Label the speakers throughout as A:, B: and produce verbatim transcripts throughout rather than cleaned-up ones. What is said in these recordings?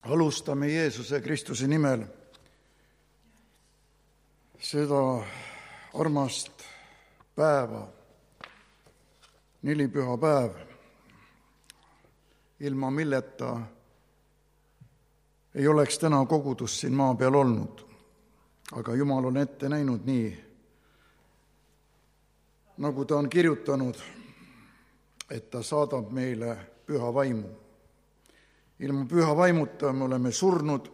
A: Alustame Jeesuse Kristuse nimel seda armast päeva, nelipüha päev, ilma milleta ei oleks täna kogudus siin maa peal olnud. Aga Jumal on ette näinud nii, nagu ta on kirjutanud, et ta saadab meile püha vaimu. Ilma püha vaimuta me oleme surnud,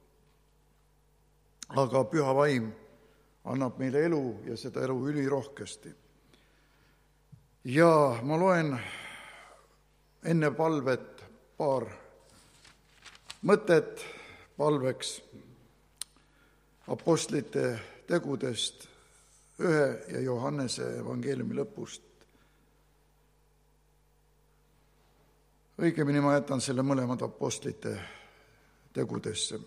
A: aga püha vaim annab meile elu ja seda elu ülirohkesti. Ja ma loen enne palvet paar mõtet palveks apostlite tegudest ühe ja Johannese evangeeliumi lõpust. Õigemini ma jätan selle mõlemad apostlite tegudesse.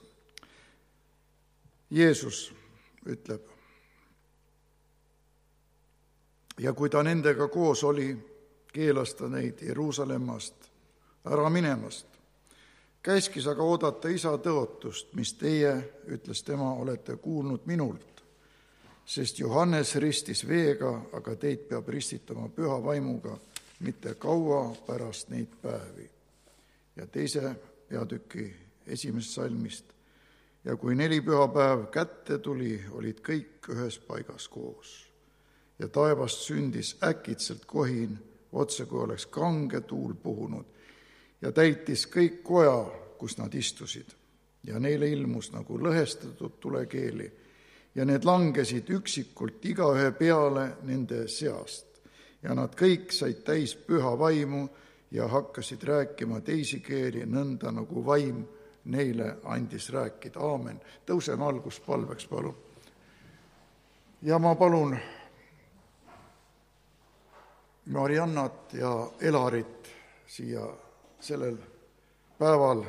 A: Jeesus ütleb, ja kui ta nendega koos oli, keelas ta neid Jeruusalemmast ära minemast. Käskis aga oodata isa tõotust, mis teie, ütles tema, olete kuulnud minult, sest Johannes ristis veega, aga teid peab ristitama püha vaimuga, mitte kaua pärast neid päevi. Ja teise peatüki esimesest salmist. Ja kui neli pühapäev kätte tuli, olid kõik ühes paigas koos. Ja taevast sündis äkitselt kohin, otse kui oleks kange tuul puhunud, ja täitis kõik koja, kus nad istusid. Ja neile ilmus nagu lõhestatud tulekeeli, ja need langesid üksikult igaühe peale nende seast. Ja nad kõik said täis püha vaimu ja hakkasid rääkima teisi keeli, nõnda nagu vaim neile andis rääkida. Aamen. Tõuseme alguspalveks, palun. Ja ma palun Mariannat ja Elarit siia sellel päeval.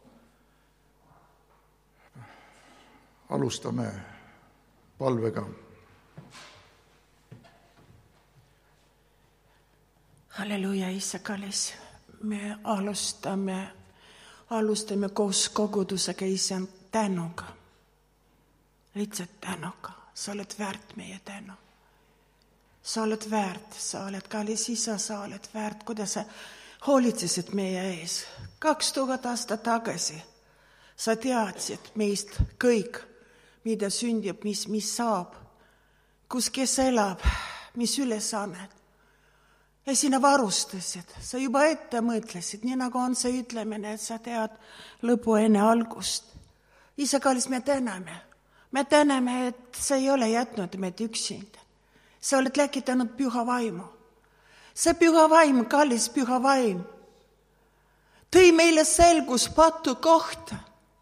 A: Alustame palvega.
B: Halleluja, Isa kallis. Me alustame, alustame koos kogudusega Isa tänuga. Lihtsalt tänuga. Sa oled väärt meie tänu. Sa oled väärt, sa oled kallis Isa, sa oled väärt, kuidas sa hoolitsesid meie ees. Kaks tuhat aastat tagasi sa teadsid meist kõik, mida sündib, mis, mis saab, kus kes elab, mis ülesannet. Ja sina varustasid, sa juba ette mõtlesid, nii nagu on see ütlemine, et sa tead lõpu enne algust. Isa kallis, me täname. Me täname, et sa ei ole jätnud meid üksinda. Sa oled läkitanud püha vaimu. See püha vaim, kallis püha vaim, tõi meile selgus patu kohta.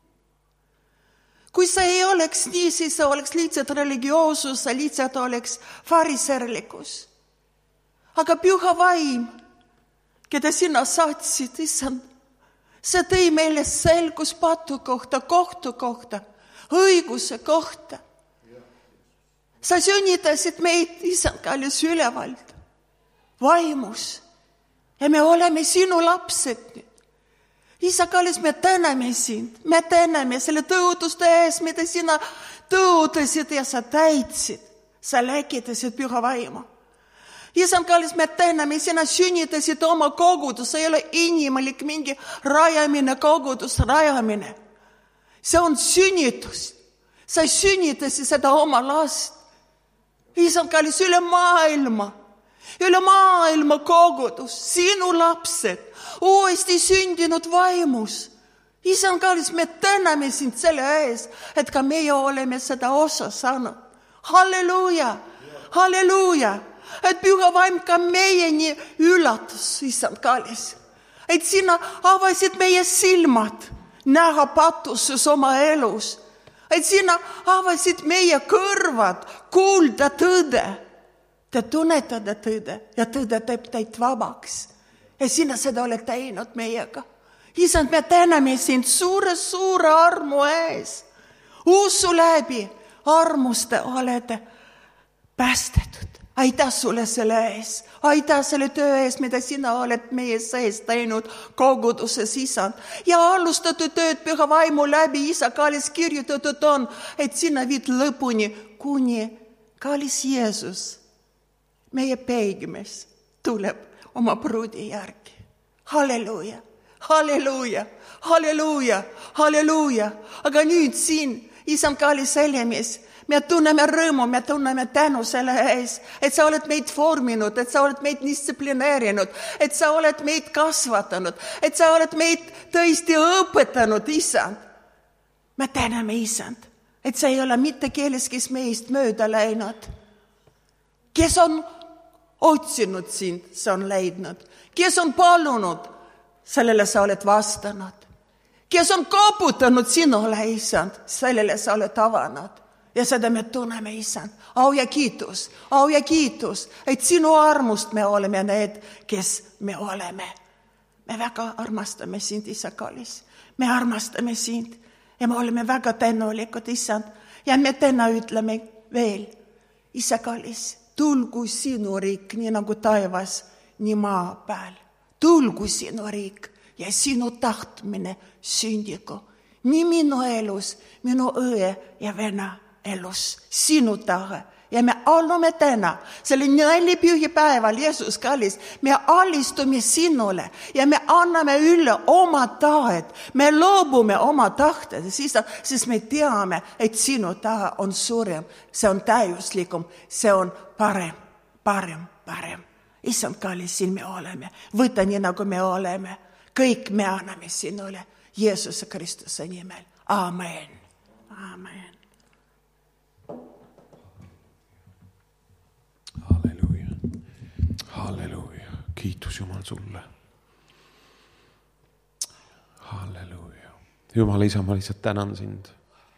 B: Kui sa ei oleks nii, siis sa oleks lihtsalt religioossus, sa lihtsalt oleks fariserlikkus. Aga püha vaim, keda sina saatsid, issand, see tõi meile selgus patu kohta, kohtu kohta, õiguse kohta. Sa sünnitasid meid, issand, kallis ülevalt, vaimus. Ja me oleme sinu lapsed nüüd. Isa kallis, me täname sind, me täname selle tõotuste ees, mida sina tõotasid ja sa täitsid. Sa läkitasid püha vaimu. Isa kallis, me täname, sina sünnitasid oma kogudus, ei ole inimalik mingi rajamine, kogudus rajamine. See on sünnitus. Sa sünnitasid seda oma last. Isa kallis, üle maailma. Üle maailma kogudus, sinu lapsed, uuesti sündinud vaimus. Isa kallis, me täname sind selle ees, et ka meie oleme seda osa saanud. Halleluuja, halleluuja, et püha vaim ka meieni üllatus, isa kallis. Et sina avasid meie silmad näha patuses oma elus. Et sina avasid meie kõrvad kuulda tõde. Te tunnetada tõde ja tõde teeb teid vabaks. Ja sina seda oled teinud meiega. Isand, me täname sind suure, suure armu ees. Usu läbi armuste olete päästetud. Aitäh sulle selle ees, aitäh selle töö ees, mida sina oled meie sees teinud koguduses, Isand. Ja alustatud tööd Püha Vaimu läbi, Isa, kallis kirjutatud on, et sina viid lõpuni, kuni kallis Jeesus, meie peigmees, tuleb oma pruudi järgi. Halleluuja, halleluuja, halleluuja, halleluuja. Aga nüüd siin, Isand, kallis Heljemees, me tunneme rõõmu, me tunneme tänu selle ees, et sa oled meid forminud, et sa oled meid distsiplineerinud, et sa oled meid kasvatanud, et sa oled meid tõesti õpetanud, Isand. Me täname, Isand, et sa ei ole mitte keeles, kes meist mööda läinud. Kes on otsinud sind, see on leidnud. Kes on palunud, sellele sa oled vastanud. Kes on koputanud sinule, Isand, sellele sa oled avanud. Ja seda me tunneme, Isand. Au ja kiitus, au ja kiitus, et sinu armust me oleme need, kes me oleme. Me väga armastame sind, Isa kallis. Me armastame sind ja me oleme väga tänulikud, Isand. Ja me täna ütleme veel, Isa kallis, tulgu sinu riik, nii nagu taevas, nii maa peal. Tulgu sinu riik ja sinu tahtmine sündigu. Nii minu elus, minu õe ja vena elus, sinu tahe. Ja me allume täna, selle nelipühipäeval, Jeesus kallis, me alistume sinule ja me anname üle oma tahet. Me loobume oma tahted, siis me teame, et sinu tahe on suurem, see on täiuslikum, see on parem, parem, parem. Issand kallis, siin me oleme. Võta nii, nagu me oleme. Kõik me anname sinule Jeesuse Kristuse nimel. Amen. Amen.
C: Halleluuja. Halleluuja. Kiitus Jumal sulle. Halleluuja. Jumal isa, ma lihtsalt tänan sind.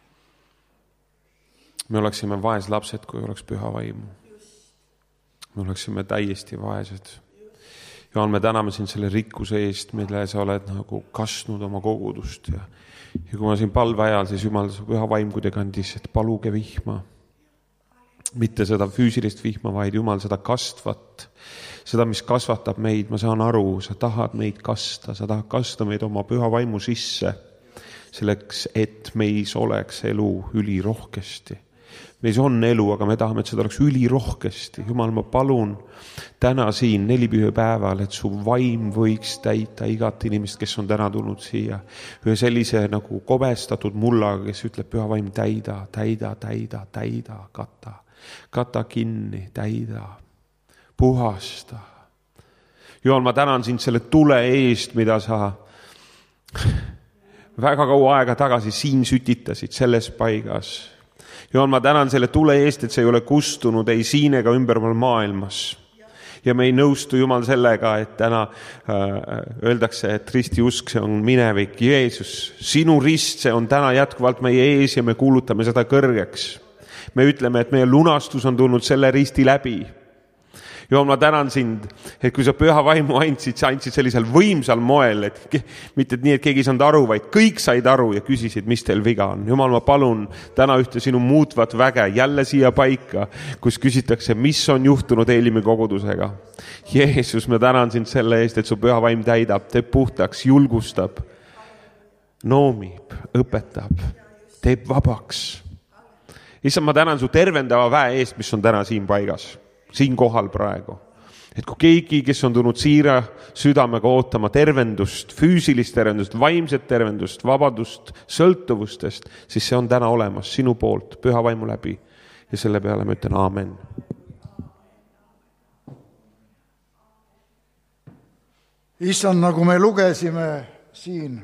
C: Me oleksime vaes lapsed, kui oleks püha vaimu. Me oleksime täiesti vaesed. Jumal, me täname sind selle rikkuse eest, mille sa oled nagu kasnud oma kogudust. Ja, ja kui ma siin palve ajal, siis Jumal, püha vaim kuidagi andis, et paluge vihma. Mitte seda füüsilist vihma, vaid Jumal seda kastvat. Seda, mis kasvatab meid, ma saan aru, sa tahad meid kasta, sa tahad kasta meid oma püha vaimu sisse. Selleks, et meis oleks elu ülirohkesti. Meis on elu, aga me tahame, et seda oleks ülirohkesti. Jumal, ma palun täna siin nelipühi päeval, et su vaim võiks täita igat inimest, kes on täna tulnud siia. Ühe sellise nagu kobestatud mullaga, kes ütleb, püha vaim täida, täida, täida, täida, kata. Kata kinni, täida, puhasta. Jumal, ma tänan sind selle tule eest, mida sa väga kaua aega tagasi siin sütitasid selles paigas. Jumal, ma tänan selle tule eest, et see ei ole kustunud ei siin ega ümbermaal maailmas. Ja me ei nõustu, Jumal, sellega, et täna äh, öeldakse, et risti usk, see on minevik. Jeesus, sinu rist, see on täna jätkuvalt meie ees ja me kuulutame seda kõrgeks. Me ütleme, et meie lunastus on tulnud selle risti läbi. Jumal, ma tänan sind, et kui sa püha vaimu andsid, sa andsid sellisel võimsal moel, et mitte nii, et keegi ei saanud aru, vaid kõik said aru ja küsisid, mis teil viga on. Jumal, ma palun täna ühte sinu muutvat väge jälle siia paika, kus küsitakse, mis on juhtunud Eelimi kogudusega. Jeesus, ma tänan sind selle eest, et su püha vaim täidab, teeb puhtaks, julgustab, noomib, õpetab, teeb vabaks. Issand, ma tänan su tervendava väe eest, mis on täna siin paigas. Siin kohal praegu. Et kui keegi, kes on tulnud siira südamega ootama tervendust, füüsilist tervendust, vaimset tervendust, vabadust, sõltuvustest, siis see on täna olemas sinu poolt, püha vaimu läbi. Ja selle peale ma ütlen aamen.
A: Issand, nagu me lugesime siin,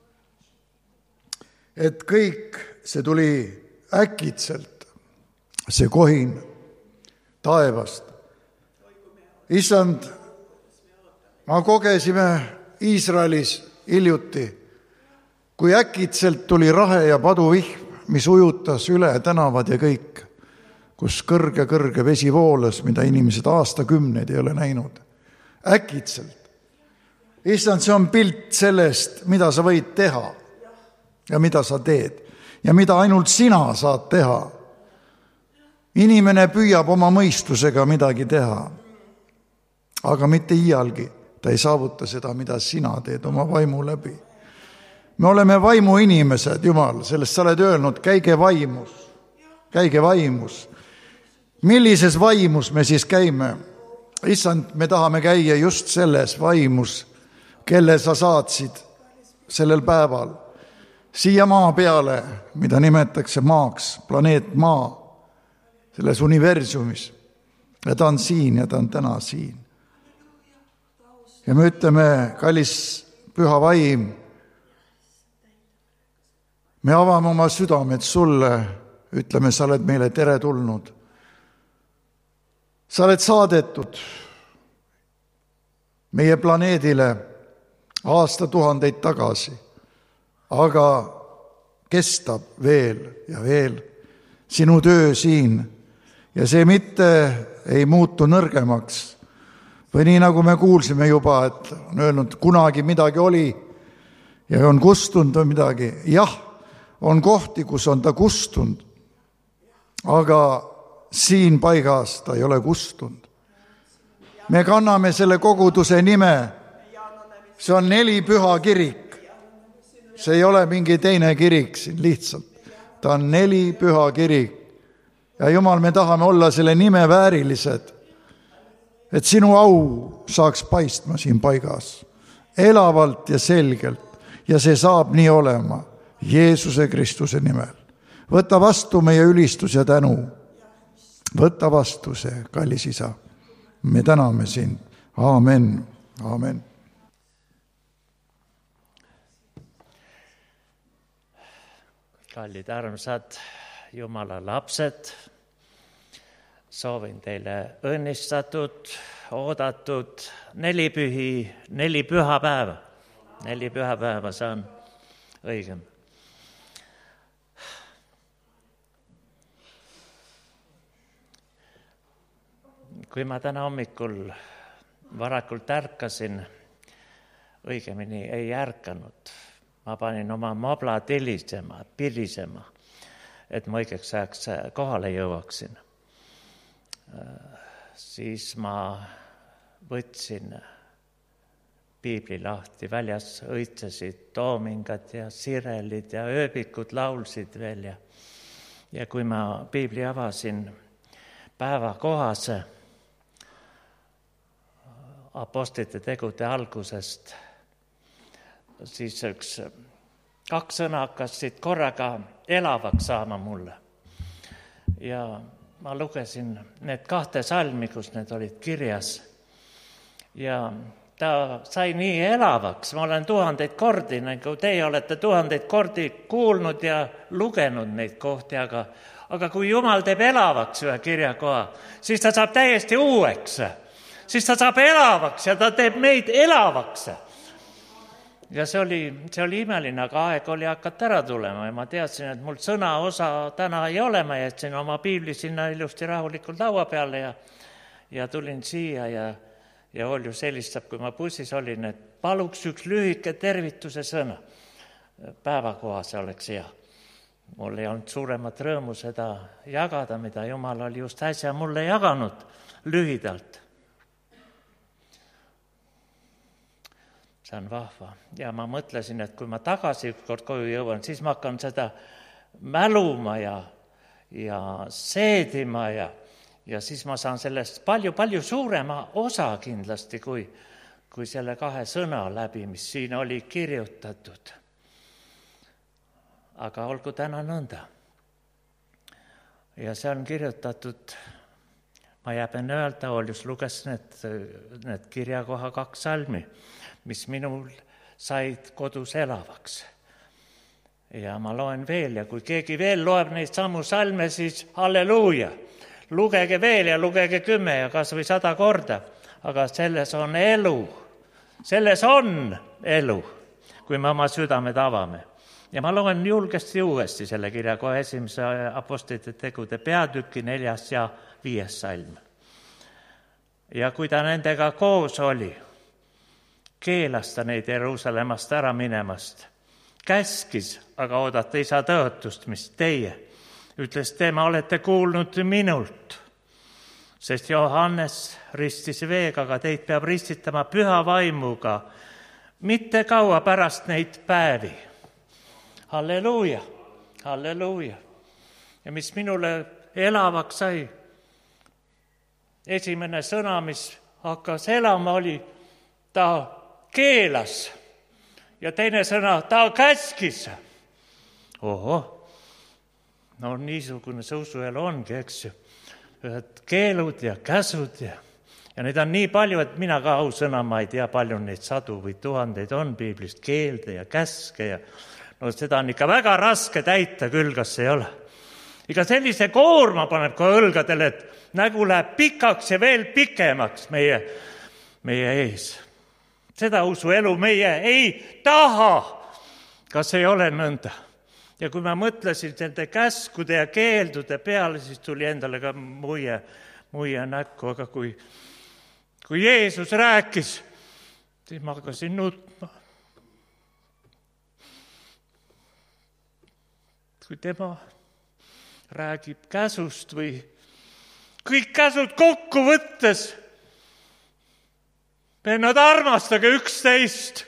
A: et kõik see tuli äkitselt, see kohin taevast. Issand, ma kogesime Iisraelis hiljuti, kui äkitselt tuli rahe ja paduvihm, mis ujutas üle tänavad ja kõik, kus kõrge-kõrge vesi voolas, mida inimesed aastakümneid ei ole näinud. Äkitselt. Issand, see on pilt sellest, mida sa võid teha ja mida sa teed ja mida ainult sina saad teha. inimene püüab oma mõistusega midagi teha, aga mitte iialgi ta ei saavuta seda, mida sina teed oma vaimu läbi. Me oleme vaimu inimesed, Jumal, sellest sa oled öelnud, käige vaimus, käige vaimus. Millises vaimus me siis käime? Issand, me tahame käia just selles vaimus, kelle sa saatsid sellel päeval siia maa peale, mida nimetatakse maaks, planeet Maa, selles universumis. Ja ta on siin ja ta on täna siin. Ja me ütleme, kallis püha vaim, me avame oma südamed sulle, ütleme, sa oled meile tere tulnud. Sa oled saadetud meie planeedile aastatuhandeid tagasi, aga kestab veel ja veel sinu töö siin ja see mitte ei muutu nõrgemaks. Või nii nagu me kuulsime juba, et on öelnud, kunagi midagi oli ja on kustunud või midagi. Jah, on kohti, kus on ta kustunud, aga siin paigas ta ei ole kustunud. Me kanname selle koguduse nime. See on neli püha kirik. See ei ole mingi teine kirik siin lihtsalt. Ta on neli püha kirik. Ja Jumal, me tahame olla selle nime väärilised, et sinu au saaks paistma siin paigas. Elavalt ja selgelt. Ja see saab nii olema Jeesuse Kristuse nimel. Võta vastu meie ülistus ja tänu. Võta vastu see, kallis isa. Me täname sind. Aamen. Aamen.
D: Kallid armsad Jumala lapsed, soovin teile õnnistatud, oodatud neli pühi, neli pühapäeva. Neli pühapäeva, see on õigem. Kui ma täna hommikul varakult ärkasin, õigemini ei ärkanud, ma panin oma mobla tilisema, pilisema, et ma õigeks ajaks kohale jõuaksin. Siis ma võtsin piibli lahti, väljas õitsesid toomingad ja sirelid ja ööbikud laulsid veel. Ja, ja kui ma piibli avasin päeva kohase, apostlite tegude algusest, siis üks kaks sõna hakkasid korraga elavaks saama mulle. Ja ma lugesin need kahte salmi, kus need olid kirjas. Ja ta sai nii elavaks, ma olen tuhandeid kordi, nagu teie olete tuhandeid kordi kuulnud ja lugenud neid kohti, aga, aga kui Jumal teeb elavaks ühe kirjakoha, siis ta saab täiesti uueks. Siis ta saab elavaks ja ta teeb meid elavaks. Ja see oli, see oli imeline, aga aeg oli hakata ära tulema ja ma teadsin, et mul sõna osa täna ei ole, ma jätsin oma piibli sinna ilusti rahulikult laua peale ja, ja tulin siia ja, ja Oljus helistab, kui ma bussis olin, et paluks üks lühike tervituse sõna. Päevakohase oleks hea. Mul ei olnud suuremat rõõmu seda jagada, mida Jumal oli just äsja mulle jaganud lühidalt. See on vahva. Ja ma mõtlesin, et kui ma tagasi ükskord koju jõuan, siis ma hakkan seda mäluma ja, ja seedima ja, ja siis ma saan sellest palju, palju suurema osa kindlasti kui, kui selle kahe sõna läbi, mis siin oli kirjutatud. Aga olgu täna nõnda. Ja see on kirjutatud, ma jääben öelda, Oljus luges need, need kirjakoha kaks salmi, mis minul said kodus elavaks. Ja ma loen veel ja kui keegi veel loeb neid samu salme, siis halleluuja. Lugege veel ja lugege kümme ja kas või sada korda. Aga selles on elu. Selles on elu, kui me oma südamed avame. Ja ma loen julgesti uuesti selle kirja kohe esimese apostlite tegude peatüki neljas ja viies salm. Ja kui ta nendega koos oli, keelas ta neid Jeruusalemmast ära minemast. Käskis aga oodata isa tõotust, mis teie ütles tema, olete kuulnud minult, sest Johannes ristis veega, aga teid peab ristitama püha vaimuga, mitte kaua pärast neid päevi. Halleluuja, halleluuja. Ja mis minule elavaks sai, esimene sõna, mis hakkas elama, oli ta keelas ja teine sõna, ta käskis. Oho, no niisugune see usuelu ongi, eks ju. Ühed keelud ja käsud ja, ja neid on nii palju, et mina ka ausõna, ma ei tea, palju neid sadu või tuhandeid on piiblist, keelde ja käske ja no seda on ikka väga raske täita küll, kas ei ole. Iga sellise koorma paneb ka õlgadele, et nägu läheb pikaks ja veel pikemaks meie, meie ees. Seda usuelu meie ei taha, kas ei ole nõnda. Ja kui ma mõtlesin nende käskude ja keeldude peale, siis tuli endale ka muie, muie näkku, aga kui, kui Jeesus rääkis, siis ma hakkasin nutma. Kui tema räägib käsust või kõik käsud kokku võttes, vennad, armastage üksteist.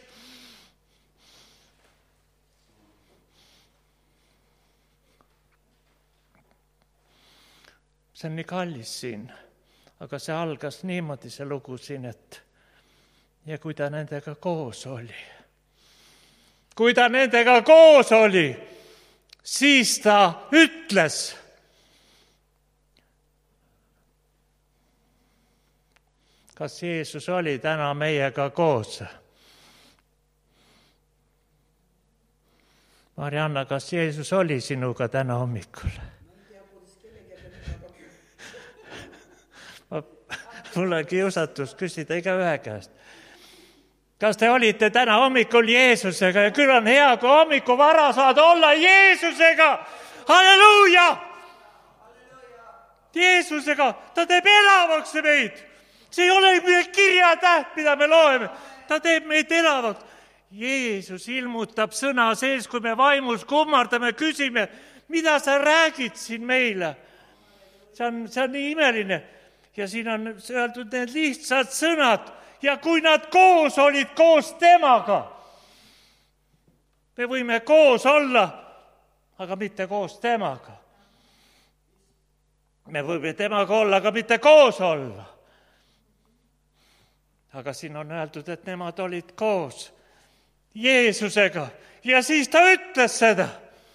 D: See on nii kallis siin, aga see algas niimoodi see lugu siin, et ja kui ta nendega koos oli, kui ta nendega koos oli, siis ta ütles, kas Jeesus oli täna meiega koos? Marianna, kas Jeesus oli sinuga täna hommikul? Mul on kiusatus küsida iga ühe käest. Kas te olite täna hommikul Jeesusega ja küll on hea, kui hommiku vara saad olla Jeesusega. Halleluuja! Jeesusega, ta teeb elavaks meid. See ei ole meie kirjatäht, mida me loeme. Ta teeb meid elavaks. Jeesus ilmutab sõna sees, kui me vaimus kummardame, küsime, mida sa räägid siin meile. See on, see on nii imeline. Ja siin on öeldud need lihtsad sõnad. Ja kui nad koos olid koos temaga, me võime koos olla, aga mitte koos temaga. Me võime temaga olla, aga mitte koos olla. Aga siin on öeldud, et nemad olid koos Jeesusega. Ja siis ta ütles seda.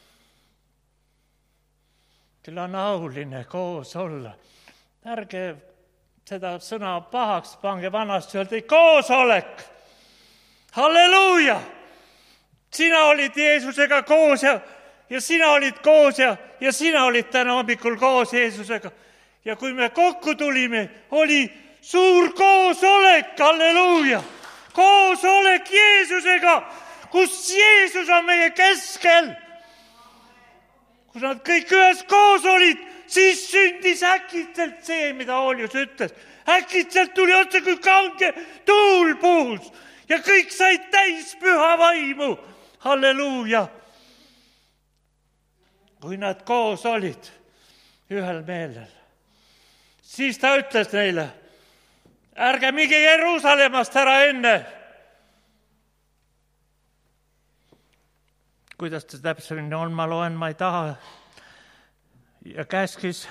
D: Küll on auline koos olla. Ärge seda sõna pahaks pange, vanasti öeldi koosolek. Halleluuja! Sina olid Jeesusega koos ja, ja sina olid koos ja, ja sina olid täna hommikul koos Jeesusega. Ja kui me kokku tulime, oli suur koosolek, halleluuja! Koosolek Jeesusega, kus Jeesus on meie keskel. Kus nad kõik ühes koos olid, siis sündis äkitselt see, mida Oljus ütles. Äkitselt tuli otse kui kange tuul puhus ja kõik said täis püha vaimu. Halleluuja! Kui nad koos olid ühel meelel, siis ta ütles neile, ärge minge Jeruusalemmast ära enne. Kuidas ta täpselt on, ma loen, ma ei taha. Ja käskis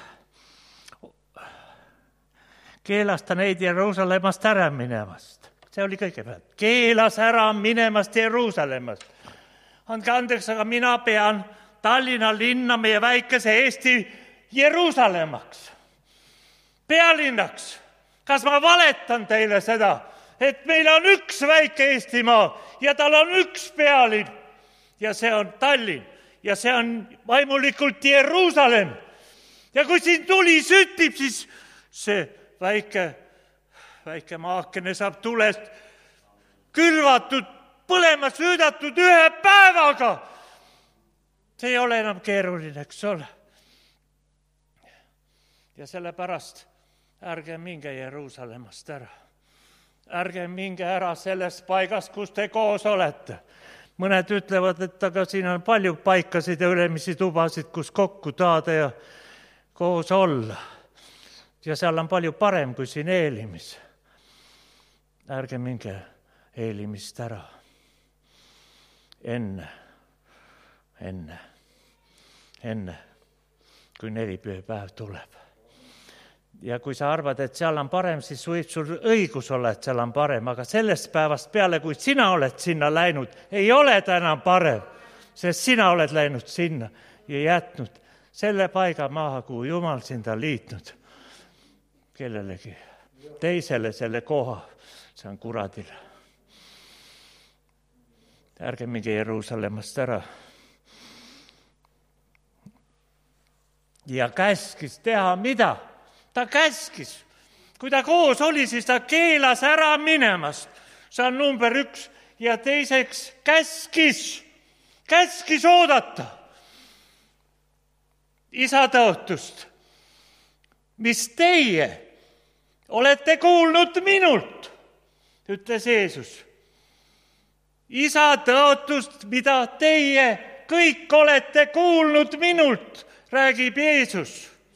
D: keelasta neid Jeruusalemmast ära minemast. See oli kõigepealt. Keelas ära minemast Jeruusalemmast. Andke andeks, aga mina pean Tallinna linna, meie väikese Eesti Jeruusalemmaks. Pealinnaks. Kas ma valetan teile seda, et meil on üks väike Eestimaa ja tal on üks pealinn ja see on Tallinn. Ja see on vaimulikult Jeruusalemm. Ja kui siin tuli süttib, siis see väike, väike maakene saab tulest külvatud, põlema süüdatud ühe päevaga. See ei ole enam keeruline, eks ole. Ja sellepärast ärge minge Jeruusalemmast ära. Ärge minge ära sellest paigast, kus te koos olete. mõned ütlevad, et aga siin on palju paikasid ja ülemisi tubasid, kus kokku taada ja koos olla. Ja seal on palju parem kui siin Eelimis. Ärge minge Eelimist ära. Enne, enne, enne, kui nelipühapäev tuleb. Ja kui sa arvad, et seal on parem, siis võib sul õigus olla, et seal on parem, aga sellest päevast peale, kui sina oled sinna läinud, ei ole ta enam parem, sest sina oled läinud sinna ja jätnud selle paiga maha, kuhu Jumal sind on liitnud kellelegi teisele selle koha. See on kuradile. Ärge minge Jeruusalemmast ära. Ja käskis teha mida? Ta käskis. Kui ta koos oli, siis ta keelas ära minemast. See on number üks. Ja teiseks käskis. Käskis oodata. Isa tõotust. Mis teie olete kuulnud minult, ütles Jeesus. Isa tõotust, mida teie kõik olete kuulnud minult, räägib Jeesus.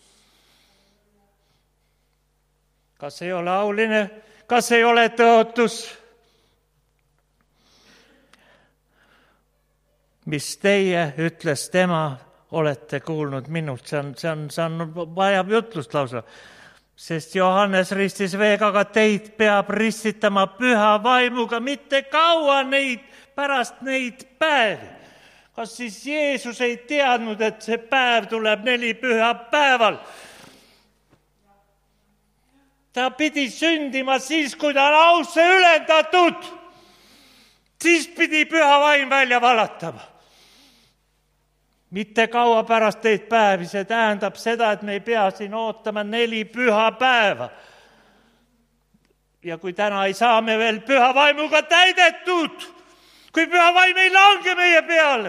D: Kas ei ole auline? Kas ei ole tõotus? Mis teie, ütles tema, olete kuulnud minult. See on, see on, see on vajab jutlust lausa. Sest Johannes ristis veega, aga teid peab ristitama püha vaimuga, mitte kaua neid, pärast neid päevi. Kas siis Jeesus ei teadnud, et see päev tuleb neli püha päeval? Ta pidi sündima siis, kui ta on ausse ülendatud. Siis pidi püha vaim välja valatama. Mitte kaua pärast teid päevi, see tähendab seda, et me ei pea siin ootama neli püha päeva. Ja kui täna ei saa me veel püha vaimuga täidetud, kui püha vaim ei lange meie peale,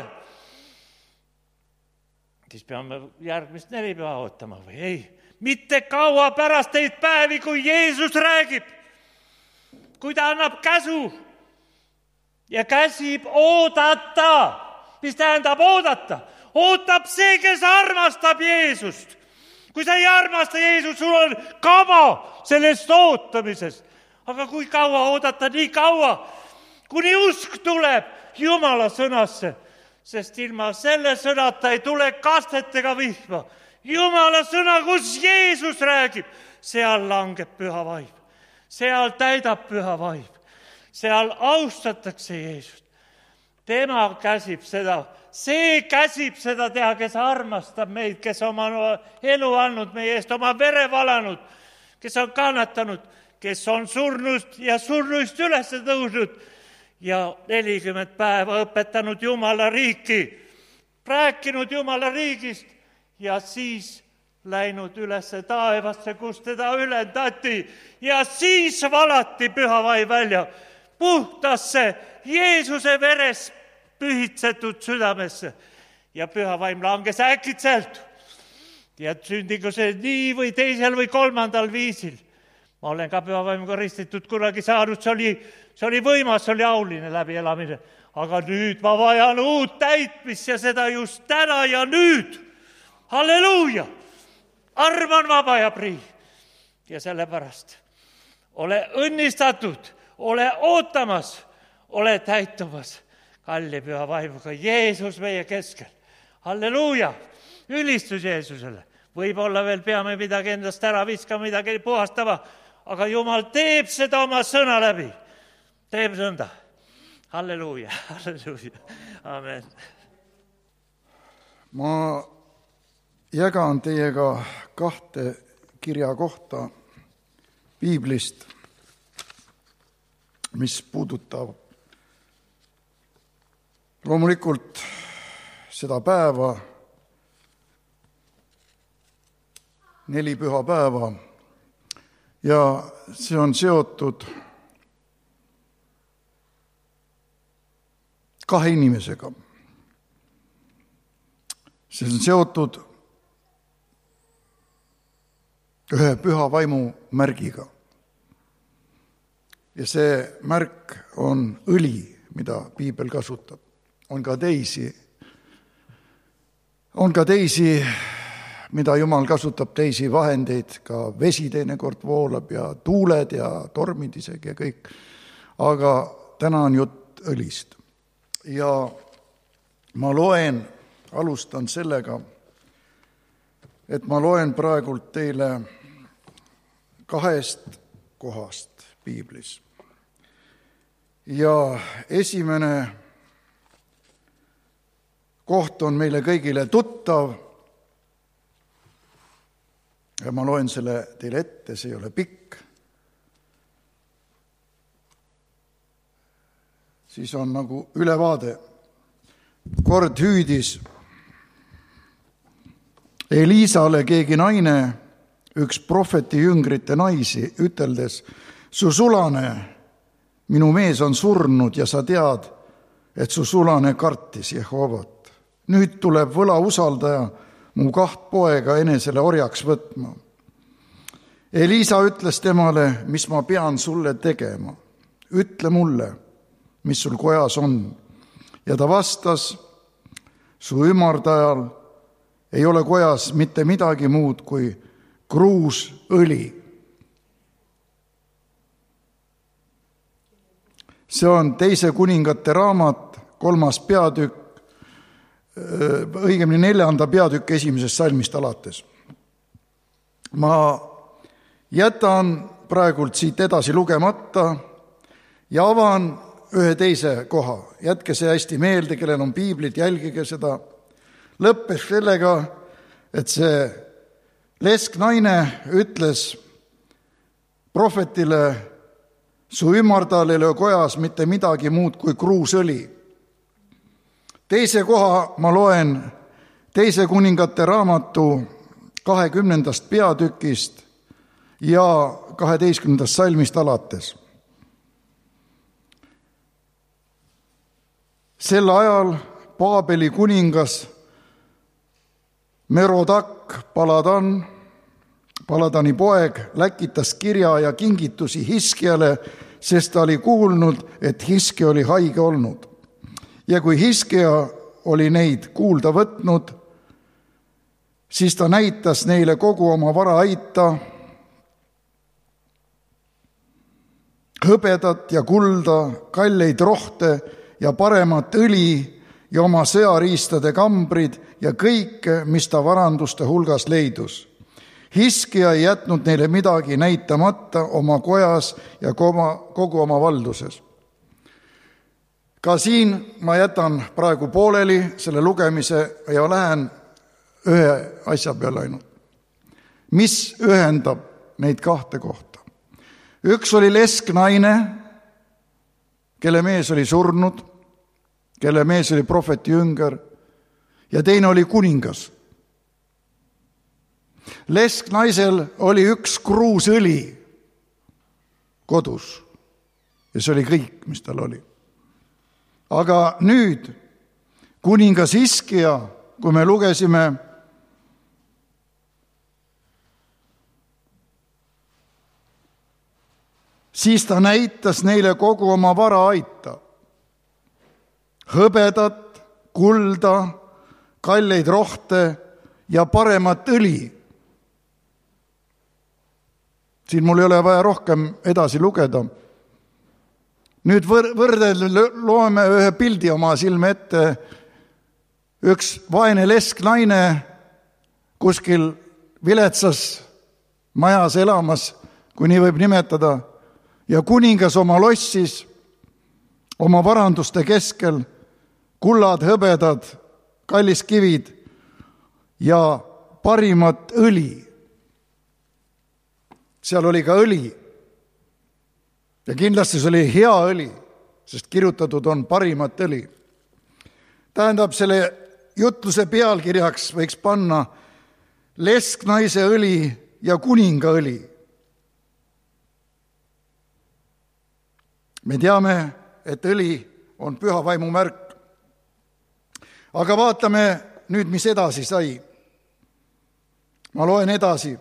D: siis peame järgmist neli püha ootama või ei. Mitte kaua pärast teid päevi, kui Jeesus räägib, kui ta annab käsu ja käsib oodata. Mis tähendab oodata? Ootab see, kes armastab Jeesust. Kui sa ei armasta Jeesust, sul on kama sellest ootamisest. Aga kui kaua oodata, nii kaua, kuni usk tuleb Jumala sõnasse. Sest ilma selle sõnata ei tule kastetega vihma. Jumala sõna, kus Jeesus räägib, seal langeb püha vaim. Seal täidab püha vaim. Seal austatakse Jeesust. Tema käsib seda. See käsib seda teha, kes armastab meid, kes oma elu andnud meie eest, oma vere valanud, kes on kannatanud, kes on surnust ja surnuist üles tõusnud ja nelikümmend päeva õpetanud Jumala riiki, rääkinud Jumala riigist ja siis läinud üles taevasse, kus teda ülendati ja siis valati püha vaim välja puhtasse Jeesuse veres pühitsetud südamesse ja püha vaim langes äkitselt ja sündigu see nii või teisel või kolmandal viisil. Ma olen ka püha vaimuga ristitud kunagi saanud, see oli, see oli võimas, see oli auline läbi elamine, aga nüüd ma vajan uut täitmist ja seda just täna ja nüüd. Halleluuja! Arm on vaba ja prii ja sellepärast ole õnnistatud, ole ootamas, ole täitumas kalli püha vaimuga Jeesus meie keskel. Halleluuja! Ülistus Jeesusele. Võib-olla veel peame midagi endast ära viskama, midagi puhastama, aga Jumal teeb seda oma sõna läbi. Teeb sõnda. Halleluuja! Halleluuja! Amen.
A: Ma jagan teiega kahte kirja kohta Piiblist, mis puudutab loomulikult seda päeva, neli püha päeva ja see on seotud kahe inimesega. See on seotud ühe püha vaimu märgiga. Ja see märk on õli, mida Piibel kasutab. on ka teisi, on ka teisi, mida Jumal kasutab, teisi vahendeid, ka vesi teinekord voolab ja tuuled ja tormid isegi ja kõik. Aga täna on jutt õlist. Ja ma loen, alustan sellega, et ma loen praegult teile kahest kohast piiblis. Ja esimene koht on meile kõigile tuttav ja ma loen selle teile ette, see ei ole pikk. Siis on nagu ülevaade. Kord hüüdis Eliisale keegi naine, üks prohveti jüngrite naisi, üteldes, su sulane, minu mees on surnud ja sa tead, et su sulane kartis Jehovat. Nüüd tuleb võla usaldaja mu kaht poega enesele orjaks võtma. Eliisa ütles temale, mis ma pean sulle tegema. Ütle mulle, mis sul kojas on. Ja ta vastas, su ümardajal ei ole kojas mitte midagi muud kui kruus õli. See on teise kuningate raamat, kolmas peatükk, õigemini neljanda peatükk esimesest salmist alates. Ma jätan praegult siit edasi lugemata ja avan ühe teise koha. Jätke see hästi meelde, kellel on piiblid, jälgige seda. Lõppes sellega, et see lesknaine ütles prohvetile, su ümardajal ei ole kojas mitte midagi muud kui kruusõli. Teise koha ma loen teise kuningate raamatu kahekümnendast peatükist ja kaheteistkümnendast salmist alates. Sel ajal Paabeli kuningas Merodak Paladan, Paladani poeg, läkitas kirja ja kingitusi Hiskiale, sest ta oli kuulnud, et Hiske oli haige olnud. Ja kui Hiskia oli neid kuulda võtnud, siis ta näitas neile kogu oma varaaita, hõbedat ja kulda, kalleid rohte ja paremat õli ja oma sõjariistade kambrid ja kõike, mis ta varanduste hulgas leidus. Hiskia ei jätnud neile midagi näitamata oma kojas ja kogu oma valduses. Ka siin ma jätan praegu pooleli selle lugemise ja lähen ühe asja peale ainult. Mis ühendab neid kahte kohta? Üks oli lesknaine, kelle mees oli surnud, kelle mees oli prohveti jünger ja teine oli kuningas. Lesknaisel oli üks kruus õli kodus ja see oli kõik, mis tal oli. Aga nüüd kuningas Hiskia, kui me lugesime, siis ta näitas neile kogu oma varaaita. Hõbedat, kulda, kalleid rohte ja paremat õli. Siin mul ei ole vaja rohkem edasi lugeda. Nüüd võrdel loeme ühe pildi oma silme ette. Üks vaene lesknaine kuskil viletsas majas elamas, kui nii võib nimetada, ja kuningas oma lossis, oma varanduste keskel, kullad, hõbedad, kalliskivid ja parimat õli. Seal oli ka õli. Ja kindlasti see oli hea õli, sest kirjutatud on parimat õli. Tähendab, selle jutluse pealkirjaks võiks panna lesknaise õli ja kuninga õli. Me teame, et õli on püha vaimu märk. Aga vaatame nüüd, mis edasi sai. Ma loen edasi.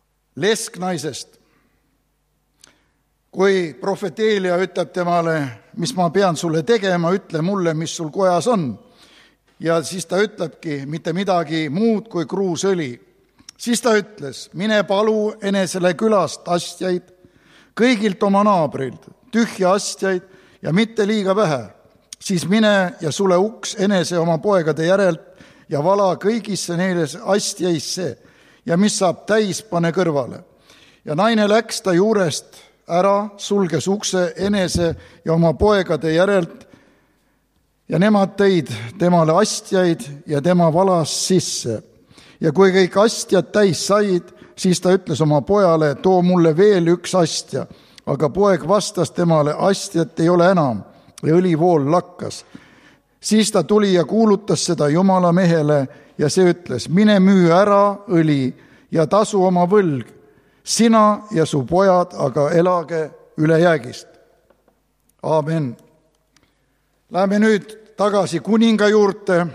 A: Lesknaisest. Kui prohvet Eelia ütleb temale, mis ma pean sulle tegema, ütle mulle, mis sul kojas on. Ja siis ta ütlebki mitte midagi muud kui kruusõli. Siis ta ütles, mine palu enesele külast astjaid, kõigilt oma naabrilt, tühja astjaid ja mitte liiga vähe. Siis mine ja sule uks enese oma poegade järelt ja vala kõigisse neile astjaisse ja mis saab täis, pane kõrvale. Ja naine läks ta juurest ära, sulges ukse enese ja oma poegade järelt ja nemad tõid temale astjaid ja tema valas sisse. Ja kui kõik astjad täis said, siis ta ütles oma pojale, too mulle veel üks astja. Aga poeg vastas temale, astjat ei ole enam ja õlivool lakkas. Siis ta tuli ja kuulutas seda Jumala mehele ja see ütles, mine müü ära õli ja tasu oma võlg. Sina ja su pojad aga elage ülejäägist. Aamen. Läheme nüüd tagasi kuninga juurde.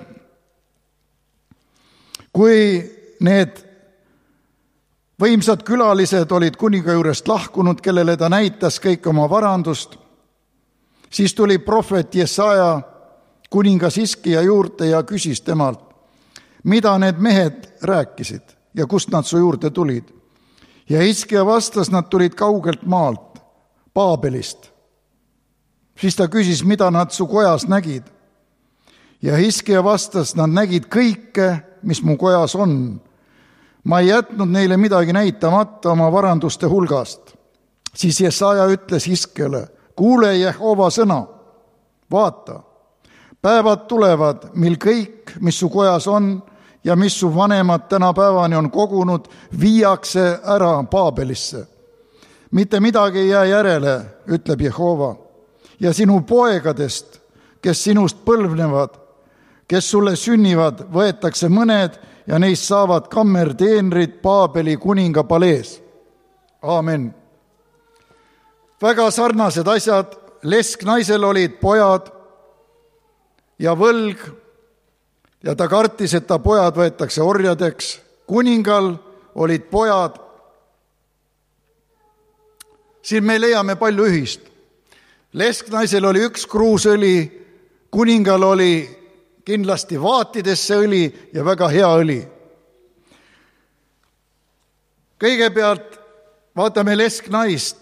A: Kui need võimsad külalised olid kuninga juurest lahkunud, kellele ta näitas kõik oma varandust, siis tuli prohvet Jesaja kuningas Hiskija juurde ja küsis temalt, mida need mehed rääkisid ja kust nad su juurde tulid. Ja Hiskija vastas, nad tulid kaugelt maalt, Paabelist. Siis ta küsis, mida nad su kojas nägid. Ja Hiskija vastas, nad nägid kõike, mis mu kojas on. Ma ei jätnud neile midagi näitamata oma varanduste hulgast. Siis Jesaja ütles Hiskjale, kuule Jehova sõna, vaata, päevad tulevad, mil kõik, mis su kojas on ja mis su vanemad tänapäevani on kogunud, viiakse ära Paabelisse. Mitte midagi ei jää järele, ütleb Jehova. Ja sinu poegadest, kes sinust põlvnevad, kes sulle sünnivad, võetakse mõned ja neist saavad kammerteenrid Paabeli kuninga palees. Aamen. Väga sarnased asjad. Lesknaisel olid pojad ja võlg ja ta kartis, et ta pojad võetakse orjadeks. Kuningal olid pojad. Siin me leiame palju ühist. Lesknaisel oli üks kruusõli, kuningal oli kindlasti vaatidesse õli ja väga hea õli. Kõigepealt vaatame lesknaist.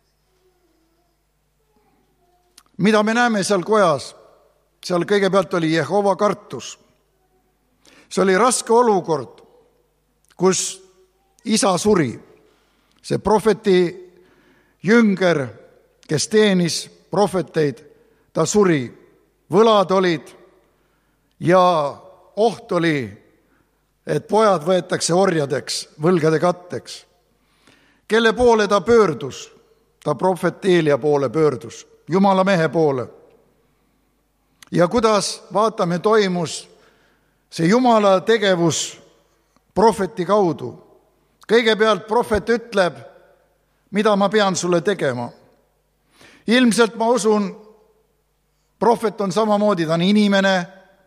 A: Mida me näeme seal kojas? Seal kõigepealt oli Jehova kartus. See oli raske olukord, kus isa suri. See prohveti jünger, kes teenis prohveteid, ta suri. Võlad olid ja oht oli, et pojad võetakse orjadeks, võlgade katteks. Kelle poole ta pöördus? Ta prohvet Eelia poole pöördus, Jumala mehe poole. Ja kuidas, vaatame, toimus see Jumala tegevus prohveti kaudu. Kõigepealt prohvet ütleb, mida ma pean sulle tegema. Ilmselt ma usun, prohvet on samamoodi, ta on inimene.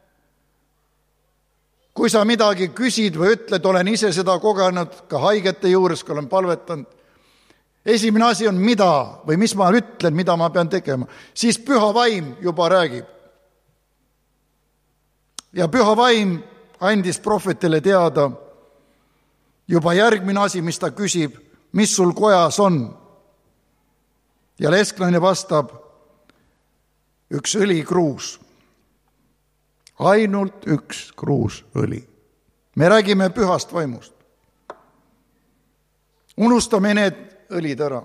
A: Kui sa midagi küsid või ütled, olen ise seda kogenud ka haigete juures, kui olen palvetanud. Esimene asi on mida või mis ma ütlen, mida ma pean tegema. Siis püha vaim juba räägib. Ja püha vaim andis prohvetile teada juba järgmine asi, mis ta küsib, mis sul kojas on. Ja lesknaine vastab, üks õlikruus. Ainult üks kruus õli. Me räägime pühast vaimust. Unustame need õlid ära.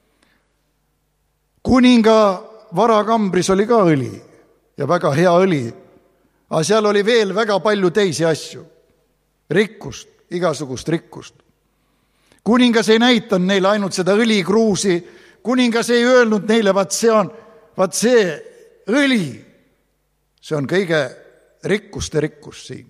A: Kuninga varakambris oli ka õli ja väga hea õli. Aga seal oli veel väga palju teisi asju. Rikkust, igasugust rikkust. Kuningas ei näitanud neile ainult seda õlikruusi. Kuningas ei öelnud neile, vaat see on, vaat see õli. See on kõige rikkuste rikkus siin.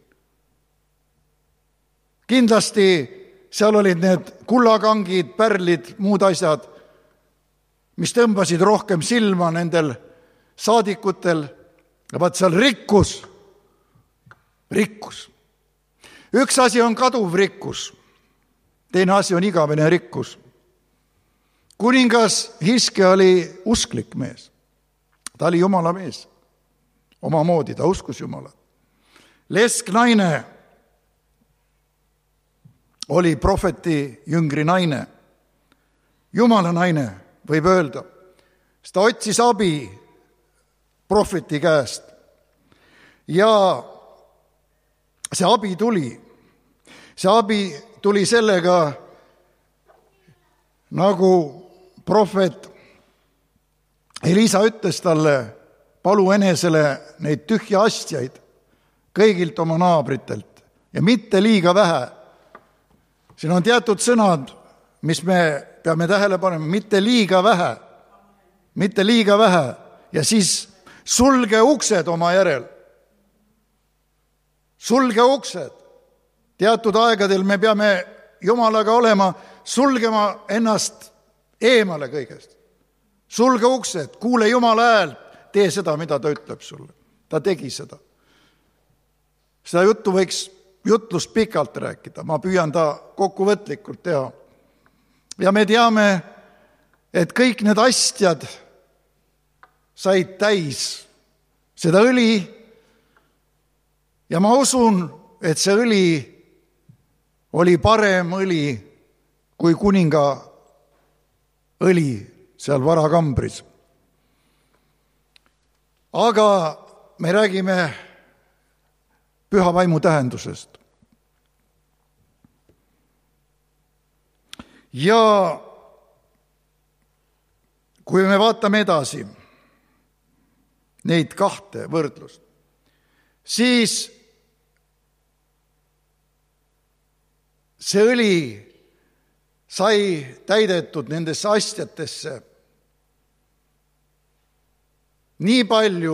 A: Kindlasti seal olid need kullakangid, pärlid, muud asjad, mis tõmbasid rohkem silma nendel saadikutel. Ja vaat seal rikkus, rikkus. Üks asi on kaduv rikkus, teine asi on igavene rikkus. Kuningas Hiskja oli usklik mees. Ta oli Jumala mees. Omamoodi, ta uskus Jumalat. Lesknaine oli prohveti jüngri naine. Jumala naine, võib öelda. Sest ta otsis abi prohveti käest. Ja see abi tuli. See abi tuli sellega, nagu prohvet Elisa ütles talle, palu enesele neid tühja astjaid kõigilt oma naabritelt ja mitte liiga vähe. Siin on teatud sõnad, mis me peame tähele panema, mitte liiga vähe, mitte liiga vähe ja siis sulge uksed oma järel. Sulge uksed. Teatud aegadel me peame Jumalaga olema, sulgema ennast eemale kõigest. Sulge uksed, kuule Jumala häält, tee seda, mida ta ütleb sulle. Ta tegi seda. Seda juttu võiks jutlust pikalt rääkida, ma püüan ta kokkuvõtlikult teha. Ja me teame, et kõik need astjad said täis seda õli ja ma usun, et see õli oli parem õli kui kuninga õli seal varakambris. Aga me räägime püha vaimu tähendusest. Ja kui me vaatame edasi neid kahte võrdlust, siis see õli sai täidetud nendesse astjatesse nii palju,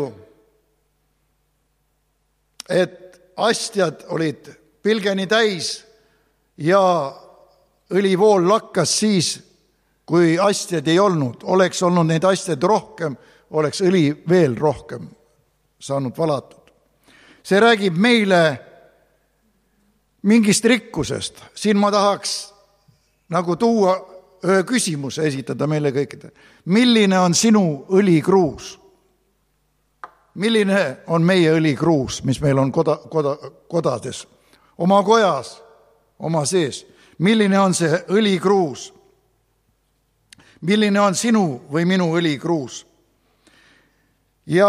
A: et astjad olid pilgeni täis ja õlivool lakkas siis, kui astjad ei olnud. Oleks olnud neid astjad rohkem, oleks õli veel rohkem saanud valatud. See räägib meile mingist rikkusest. Siin ma tahaks nagu tuua ühe küsimuse esitada meile kõikidele. Milline on sinu õlikruus? Milline on meie õlikruus, mis meil on koda, koda, kodades, oma kojas, oma sees? Milline on see õlikruus? Milline on sinu või minu õlikruus? Ja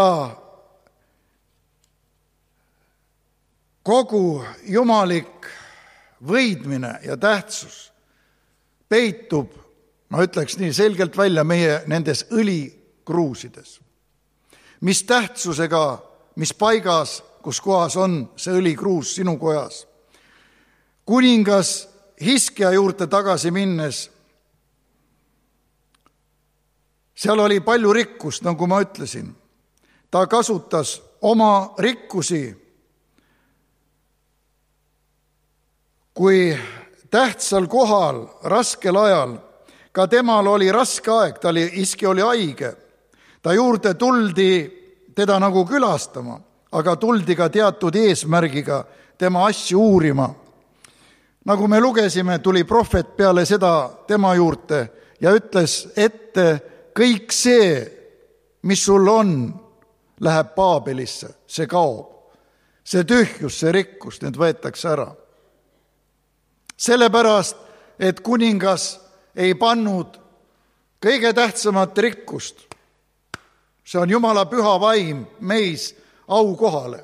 A: kogu jumalik võidmine ja tähtsus peitub, ma ütleks nii selgelt välja, meie nendes õlikruusides. Mis tähtsusega, mis paigas, kus kohas on see õlikruus sinu kojas. Kuningas Hiskja juurde tagasi minnes, seal oli palju rikkust, nagu ma ütlesin. Ta kasutas oma rikkusi kui tähtsal kohal, raskel ajal. Ka temal oli raske aeg, ta oli, Hiskja oli haige. Ta juurde tuldi teda nagu külastama, aga tuldi ka teatud eesmärgiga tema asju uurima. Nagu me lugesime, tuli prohvet peale seda tema juurde ja ütles ette, kõik see, mis sul on, läheb Paabelisse, see kaob. See tühjus, see rikkus, need võetakse ära. Sellepärast, et kuningas ei pannud kõige tähtsamat rikkust. See on Jumala püha vaim meis au kohale.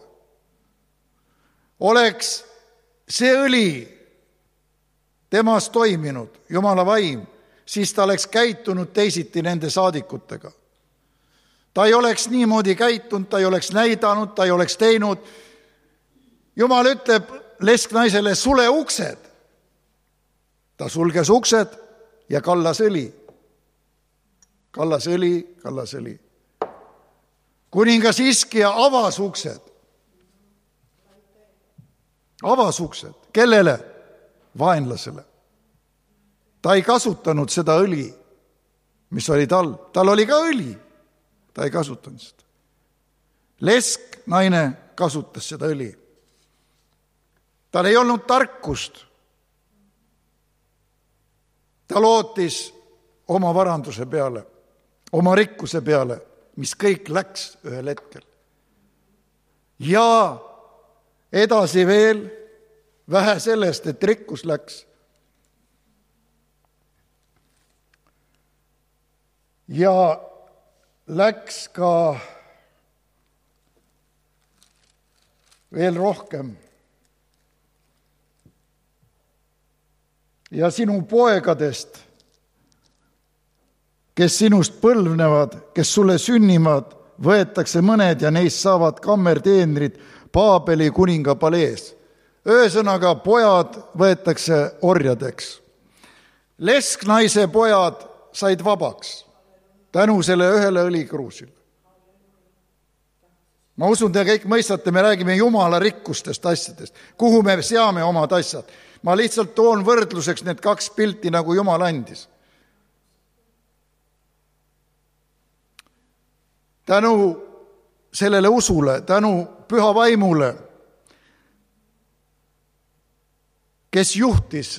A: Oleks see õli temas toiminud, Jumala vaim, siis ta oleks käitunud teisiti nende saadikutega. Ta ei oleks niimoodi käitunud, ta ei oleks näidanud, ta ei oleks teinud. Jumal ütleb lesknaisele, sule uksed. Ta sulges uksed ja kallas õli. Kallas õli, kallas õli. Kuningas Hiskja avas uksed. Avas uksed. Kellele? Vaenlasele. Ta ei kasutanud seda õli, mis oli tal. Tal oli ka õli. Ta ei kasutanud seda. Lesk naine kasutas seda õli. Tal ei olnud tarkust. Ta lootis oma varanduse peale, oma rikkuse peale, mis kõik läks ühel hetkel. Ja edasi veel vähe sellest, et rikkus läks. Ja läks ka veel rohkem. Ja sinu poegadest, kes sinust põlvnevad, kes sulle sünnivad, võetakse mõned ja neist saavad kammerteenrid Paabeli kuninga palees. Ühesõnaga, pojad võetakse orjadeks. Lesknaise pojad said vabaks tänu selle ühele õlikruusile. Ma usun, te kõik mõistate, me räägime Jumala rikkustest asjadest, kuhu me seame omad asjad. Ma lihtsalt toon võrdluseks need kaks pilti, nagu Jumal andis. Tänu sellele usule, tänu püha vaimule, kes juhtis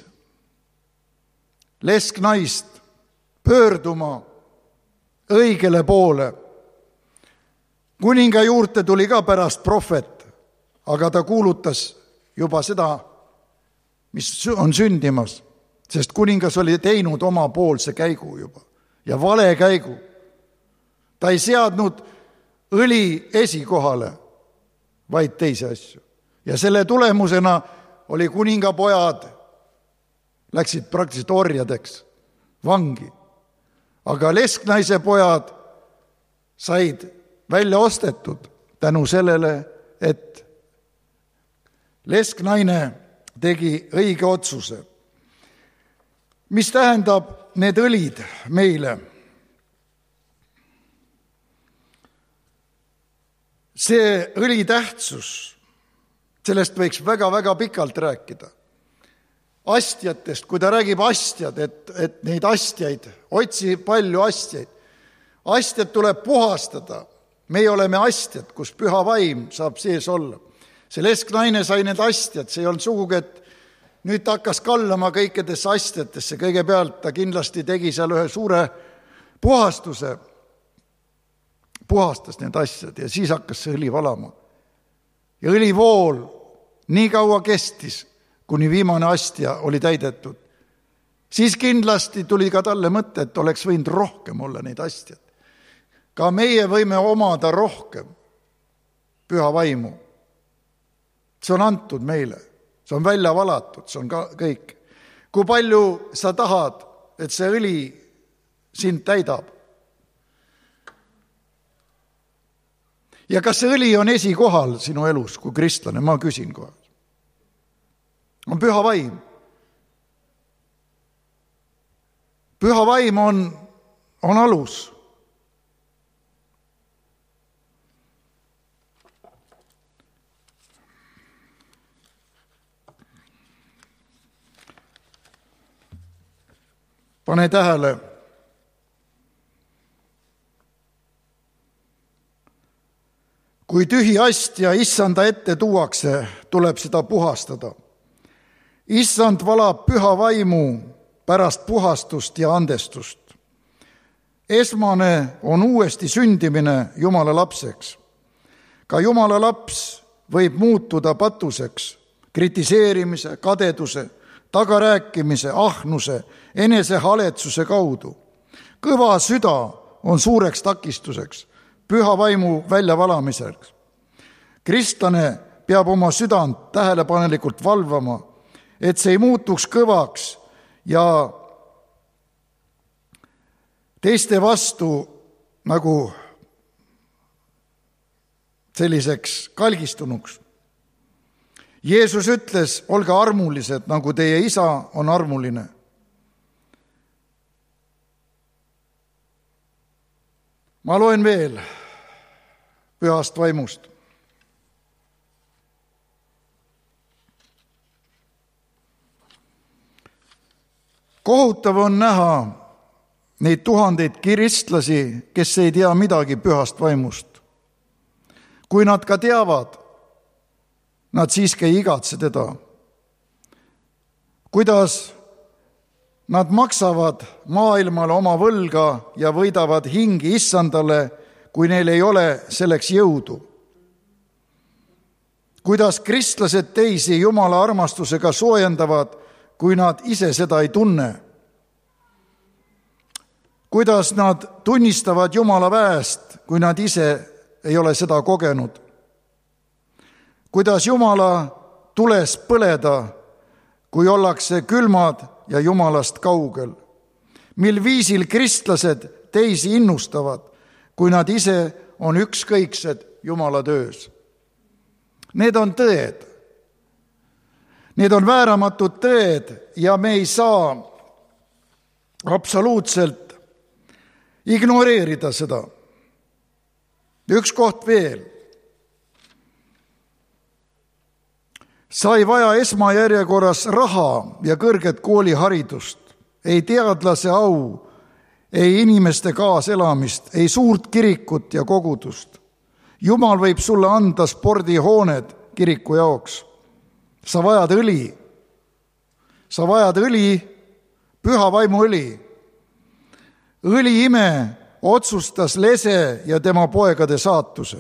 A: lesknaist pöörduma õigele poole. Kuninga juurde tuli ka pärast prohvet, aga ta kuulutas juba seda, mis on sündimas, sest kuningas oli teinud oma poolse käigu juba ja vale käigu. Ta ei seadnud õli esikohale, vaid teisi asju. Ja selle tulemusena oli kuningapojad, läksid praktiliselt orjadeks, vangi. Aga lesknaise pojad said välja ostetud tänu sellele, et lesknaine tegi õige otsuse. Mis tähendab need õlid meile? See õli tähtsus, sellest võiks väga-väga pikalt rääkida. Astjatest, kui ta räägib astjad, et, et neid astjaid, otsi palju astjaid. Astjad tuleb puhastada. Meie oleme astjad, kus püha vaim saab sees olla. See lesknaine sai need astjad, see ei olnud sugugi, et nüüd ta hakkas kallama kõikidesse astjatesse. Kõigepealt ta kindlasti tegi seal ühe suure puhastuse, puhastas need asjad ja siis hakkas see õli valama. Ja õlivool nii kaua kestis, kuni viimane astja oli täidetud. Siis kindlasti tuli ka talle mõte, et oleks võinud rohkem olla neid astjad. Ka meie võime omada rohkem püha vaimu. See on antud meile, see on välja valatud, see on ka kõik. Kui palju sa tahad, et see õli sind täidab? Ja kas see õli on esikohal sinu elus kui kristlane? Ma küsin kohe. On püha vaim. Püha vaim on, on alus. Pane tähele. Kui tühi astja issanda ette tuuakse, tuleb seda puhastada. Issand valab püha vaimu pärast puhastust ja andestust. Esmane on uuesti sündimine Jumala lapseks. Ka Jumala laps võib muutuda patuseks kritiseerimise, kadeduse, tagarääkimise, ahnuse, enesehaletsuse kaudu. Kõva süda on suureks takistuseks püha vaimu väljavalamiseks. Kristlane peab oma südant tähelepanelikult valvama, et see ei muutuks kõvaks ja teiste vastu nagu selliseks kalgistunuks. Jeesus ütles, olge armulised, nagu teie isa on armuline. Ma loen veel pühast vaimust. Kohutav on näha neid tuhandeid kiristlasi, kes ei tea midagi pühast vaimust. Kui nad ka teavad, nad siiski ei igatse teda. Kuidas nad maksavad maailmale oma võlga ja võidavad hingi issandale, kui neil ei ole selleks jõudu. Kuidas kristlased teisi Jumala armastusega soojendavad, kui nad ise seda ei tunne? Kuidas nad tunnistavad Jumala väest, kui nad ise ei ole seda kogenud? Kuidas Jumala tules põleda, kui ollakse külmad ja Jumalast kaugel? Mil viisil kristlased teisi innustavad, kui nad ise on ükskõiksed Jumala töös? Need on tõed. Need on vääramatud tõed ja me ei saa absoluutselt ignoreerida seda. Üks koht veel. Sa ei vaja esmajärjekorras raha ja kõrget kooliharidust, ei teadlase au, ei inimeste kaaselamist, ei suurt kirikut ja kogudust. Jumal võib sulle anda spordihooned kiriku jaoks. Sa vajad õli. Sa vajad õli, püha vaimu õli. Õliime otsustas Lese ja tema poegade saatuse.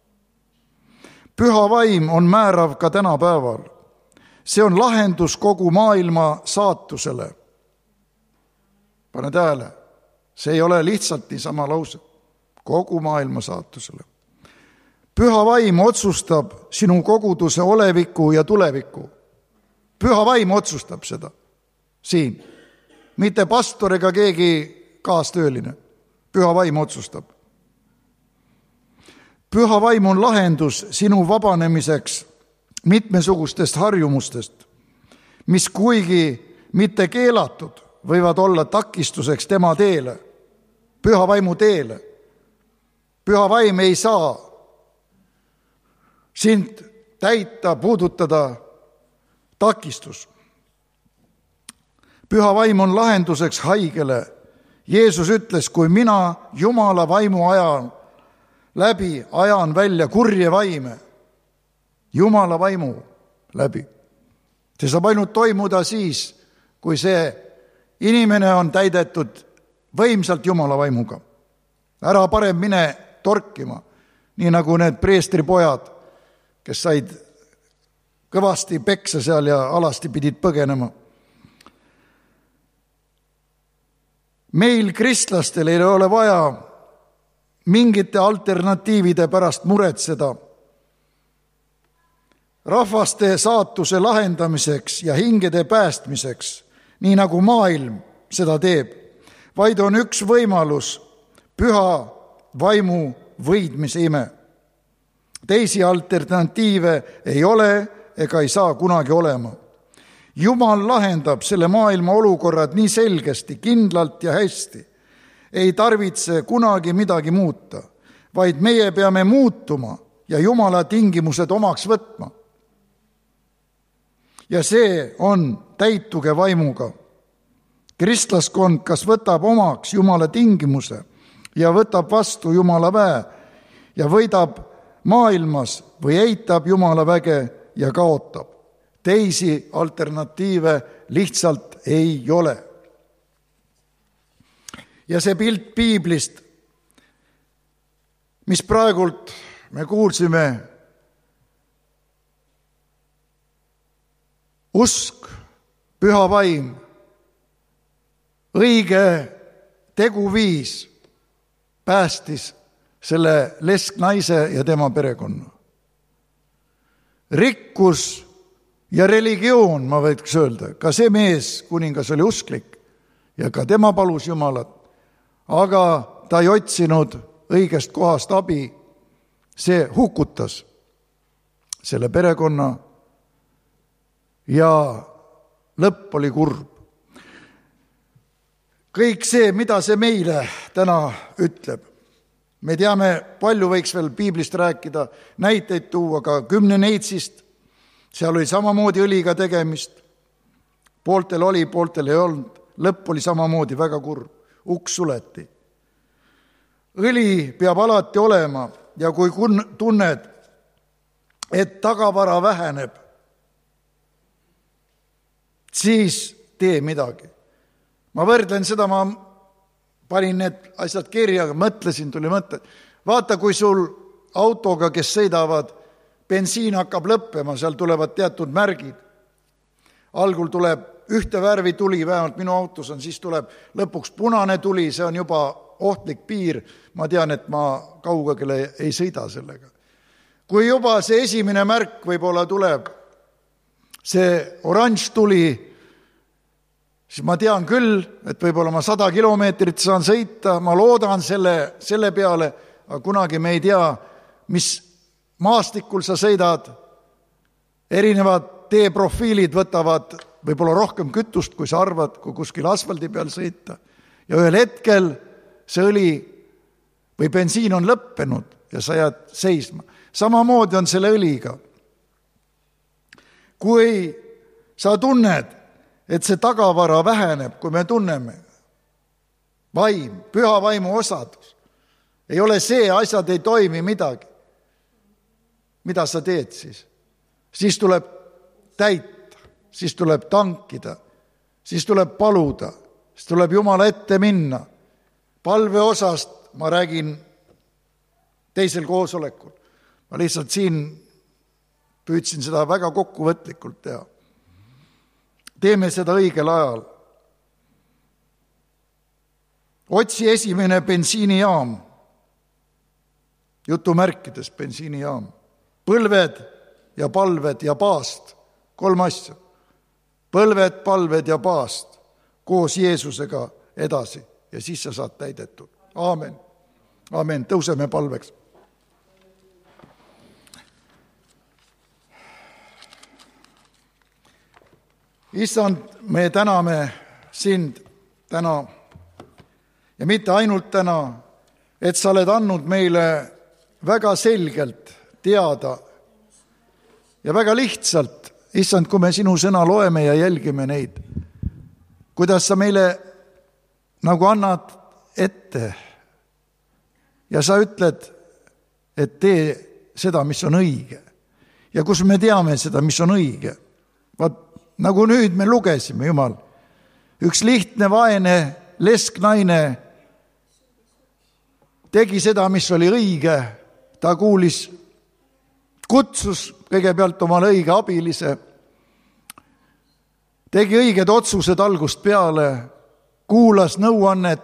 A: Püha vaim on määrav ka tänapäeval. See on lahendus kogu maailma saatusele. Pane tähele, see ei ole lihtsalt niisama lause. Kogu maailma saatusele. Püha vaim otsustab sinu koguduse oleviku ja tuleviku. Püha vaim otsustab seda siin. Mitte pastor ega keegi kaastööline. Püha vaim otsustab. Püha vaim on lahendus sinu vabanemiseks mitmesugustest harjumustest, mis kuigi mitte keelatud, võivad olla takistuseks tema teele, püha vaimu teele. Püha vaim ei saa sind täita, puudutada takistus. Püha vaim on lahenduseks haigele. Jeesus ütles, kui mina Jumala vaimu ajan läbi, ajan välja kurje vaime, Jumala vaimu läbi. See saab ainult toimuda siis, kui see inimene on täidetud võimsalt Jumala vaimuga. Ära parem mine torkima, nii nagu need preestripojad, kes said kõvasti peksa seal ja alasti pidid põgenema. Meil kristlastel ei ole vaja mingite alternatiivide pärast muretseda. Rahvaste saatuse lahendamiseks ja hingede päästmiseks, nii nagu maailm seda teeb, vaid on üks võimalus, püha vaimu võidmise ime. Teisi alternatiive ei ole ega ei saa kunagi olema. Jumal lahendab selle maailma olukorrad nii selgesti, kindlalt ja hästi. Ei tarvitse kunagi midagi muuta, vaid meie peame muutuma ja Jumala tingimused omaks võtma. Ja see on täituge vaimuga. Kristlaskond kas võtab omaks Jumala tingimuse ja võtab vastu Jumala väe ja võidab maailmas või eitab Jumala väge ja kaotab. Teisi alternatiive lihtsalt ei ole. Ja see pilt piiblist, mis praegult me kuulsime, usk, püha vaim, õige teguviis päästis selle lesknaise ja tema perekonna. Rikkus ja religioon, ma võiks öelda, ka see mees, kuningas, oli usklik ja ka tema palus Jumalat, aga ta ei otsinud õigest kohast abi. See hukutas selle perekonna ja lõpp oli kurb. Kõik see, mida see meile täna ütleb. Me teame, palju võiks veel piiblist rääkida, näiteid tuua ka kümne neitsist. Seal oli samamoodi õliga tegemist. Pooltel oli, pooltel ei olnud. Lõpp oli samamoodi väga kurb. Uks suleti. Õli peab alati olema ja kui tunned, et tagavara väheneb, siis tee midagi. Ma võrdlen seda, ma panin need asjad kirja, mõtlesin, tuli mõtte, vaata, kui sul autoga, kes sõidavad, bensiin hakkab lõppema, seal tulevad teatud märgid. Algul tuleb ühte värvi tuli, vähemalt minu autos on, siis tuleb lõpuks punane tuli, see on juba ohtlik piir. Ma tean, et ma kaugele ei sõida sellega. Kui juba see esimene märk võib-olla tuleb, see oranž tuli, siis ma tean küll, et võib-olla ma sada kilomeetrit saan sõita, ma loodan selle, selle peale, aga kunagi me ei tea, mis maastikul sa sõidad, erinevad teeprofiilid võtavad võib-olla rohkem kütust, kui sa arvad, kui kuskil asfaldi peal sõita. Ja ühel hetkel see õli või bensiin on lõppenud ja sa jääd seisma. Samamoodi on selle õliga. Kui sa tunned, et see tagavara väheneb, kui me tunneme, vaim, püha vaimu osadus, ei ole see, asjad ei toimi midagi. Mida sa teed siis? Siis tuleb täita, siis tuleb tankida, siis tuleb paluda, siis tuleb Jumala ette minna. Palve osast ma räägin teisel koosolekul. Ma lihtsalt siin püüdsin seda väga kokkuvõtlikult teha. Teeme seda õigel ajal. Otsi esimene bensiinijaam, jutumärkides bensiinijaam, põlved ja palved ja paast, kolm asja. Põlved, palved ja paast koos Jeesusega edasi ja siis sa saad täidetud. Aamen. Aamen. Tõuseme palveks. Issand, me täname sind täna ja mitte ainult täna, et sa oled andnud meile väga selgelt teada ja väga lihtsalt, issand, kui me sinu sõna loeme ja jälgime neid, kuidas sa meile nagu annad ette ja sa ütled, et tee seda, mis on õige. Ja kus me teame seda, mis on õige? Vaat, nagu nüüd me lugesime, Jumal, üks lihtne vaene lesknaine tegi seda, mis oli õige. Ta kuulis, kutsus kõigepealt omale õige abilise, tegi õiged otsused algust peale, kuulas nõuannet,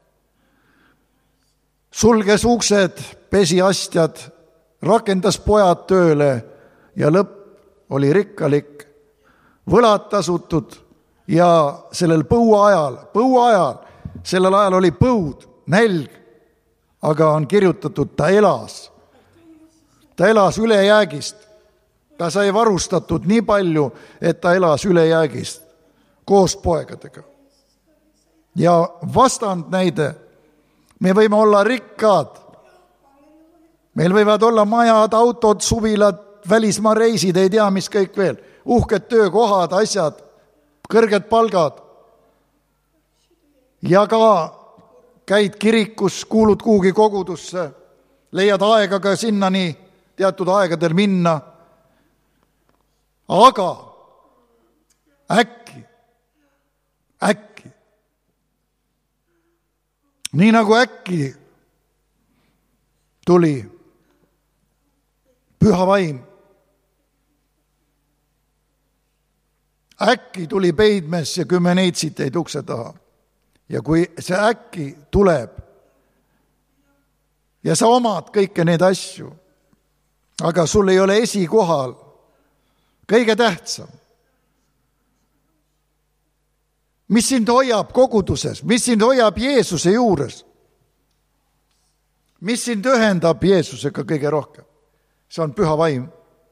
A: sulges uksed, pesi astjad, rakendas pojad tööle ja lõpp oli rikkalik, võlad tasutud ja sellel põua ajal, põua ajal, sellel ajal oli põud, nälg, aga on kirjutatud, ta elas. Ta elas ülejäägist. Ta sai varustatud nii palju, et ta elas ülejäägist koos poegadega. Ja vastand näide, me võime olla rikkad. Meil võivad olla majad, autod, suvilad, välismaa reisid, ei tea, mis kõik veel. Uhked töökohad, asjad, kõrged palgad. Ja ka käid kirikus, kuulud kuhugi kogudusse, leiad aega ka sinnani teatud aegadel minna. Aga äkki, äkki, nii nagu äkki tuli püha vaim, äkki tuli peidmes ja kümme neitsit jäid ukse taha. Ja kui see äkki tuleb ja sa omad kõike need asju, aga sul ei ole esikohal kõige tähtsam, mis sind hoiab koguduses, mis sind hoiab Jeesuse juures, mis sind ühendab Jeesusega kõige rohkem, see on püha vaim.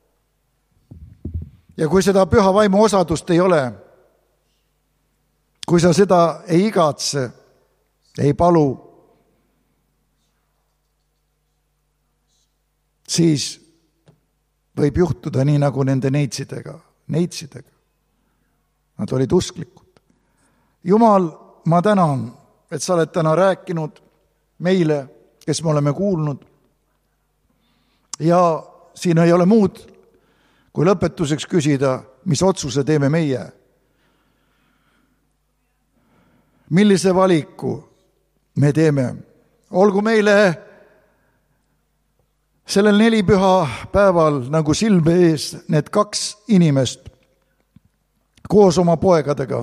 A: Ja kui seda püha vaimu osadust ei ole, kui sa seda ei igatse, ei palu, siis võib juhtuda nii nagu nende neitsidega, neitsidega. Nad olid usklikud. Jumal, ma tänan, et sa oled täna rääkinud meile, kes me oleme kuulnud. Ja siin ei ole muud, kui lõpetuseks küsida, mis otsuse teeme meie. Millise valiku me teeme? Olgu meile sellel nelipüha päeval nagu silme ees need kaks inimest koos oma poegadega.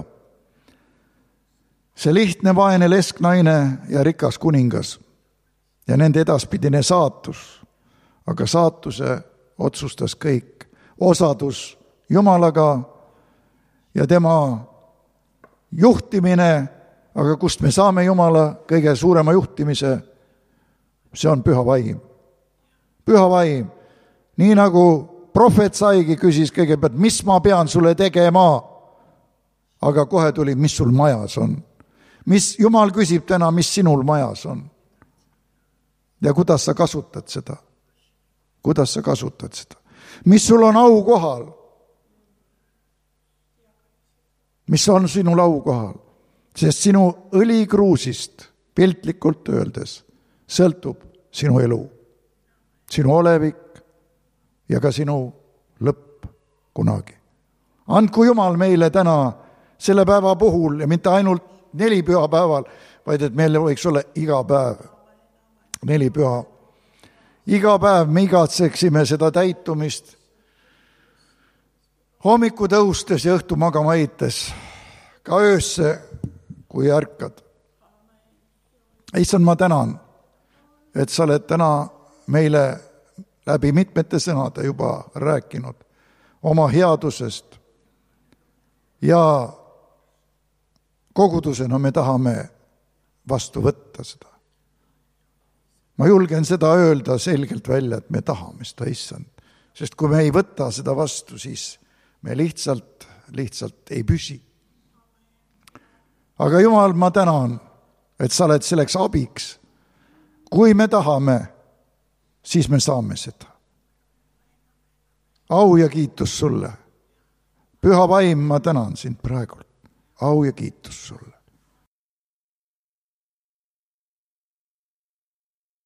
A: See lihtne vaene lesknaine ja rikas kuningas ja nende edaspidine saatus. Aga saatuse otsustas kõik. Osadus Jumalaga ja tema juhtimine, aga kust me saame Jumala kõige suurema juhtimise, see on püha vaim. Püha vaim. Nii nagu prohvet saigi, küsis kõigepealt, mis ma pean sulle tegema, aga kohe tuli, mis sul majas on. Mis Jumal küsib täna, mis sinul majas on. Ja kuidas sa kasutad seda? Kuidas sa kasutad seda? Mis sul on au kohal? Mis on sinul au kohal? Sest sinu õlikruusist, piltlikult öeldes, sõltub sinu elu, sinu olevik ja ka sinu lõpp kunagi. Andku Jumal meile täna selle päeva puhul ja mitte ainult neli püha päeval, vaid et meil võiks olla iga päev neli püha. Iga päev me igatseksime seda täitumist hommiku tõustes ja õhtu magama heites, ka öösse, kui ärkad. Issand, ma tänan, et sa oled täna meile läbi mitmete sõnade juba rääkinud oma headusest ja kogudusena me tahame vastu võtta seda. Ma julgen seda öelda selgelt välja, et me tahame seda, Issand. Sest kui me ei võta seda vastu, siis me lihtsalt, lihtsalt ei püsi. Aga Jumal, ma tänan, et sa oled selleks abiks. Kui me tahame, siis me saame seda. Au ja kiitus sulle. Püha vaim, ma tänan sind praegu. Au ja kiitus sulle.